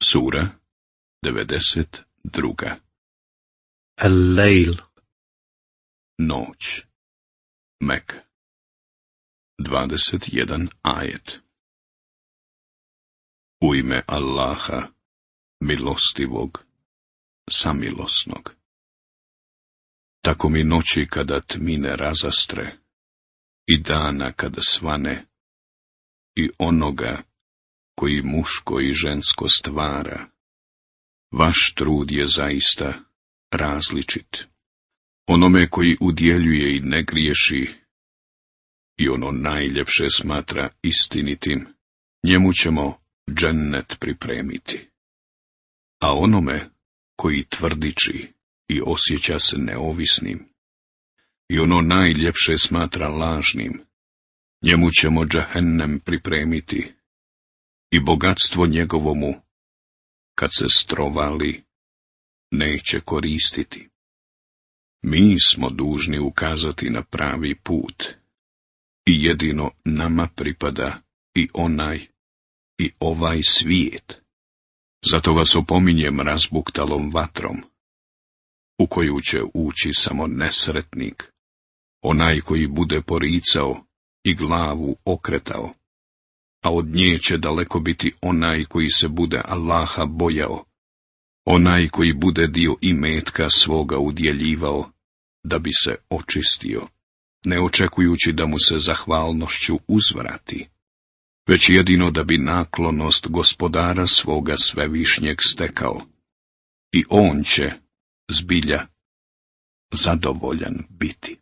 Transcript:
Sura 92. Al-Lejl. Noć. Mek. 21 ajet. U ime Allaha, milostivog, samilosnog. Tako mi noći kada tmine razastre, i dana kada svane, i onoga koji muško i žensko stvara. Vaš trud je zaista različit. Onome koji udjeljuje i ne griješi, i ono najljepše smatra istinitim, njemu ćemo džennet pripremiti. A onome koji tvrdiči i osjeća se neovisnim, i ono najljepše smatra lažnim, njemu ćemo džehennem pripremiti, i bogatstvo njegovomu, kad se strovali, neće koristiti. Mi smo dužni ukazati na pravi put, i jedino nama pripada i onaj i ovaj svijet. Zato vas opominjem razbuktalom vatrom, u koju će ući samo nesretnik, onaj koji bude poricao i glavu okretao, a od nje će daleko biti onaj koji se bude Allaha bojao, onaj koji bude dio imetka svoga udjeljivao, da bi se očistio, ne očekujući da mu se zahvalnošću uzvrati, već jedino da bi naklonost gospodara svoga svevišnjeg stekao, i on će, zbilja, zadovoljan biti.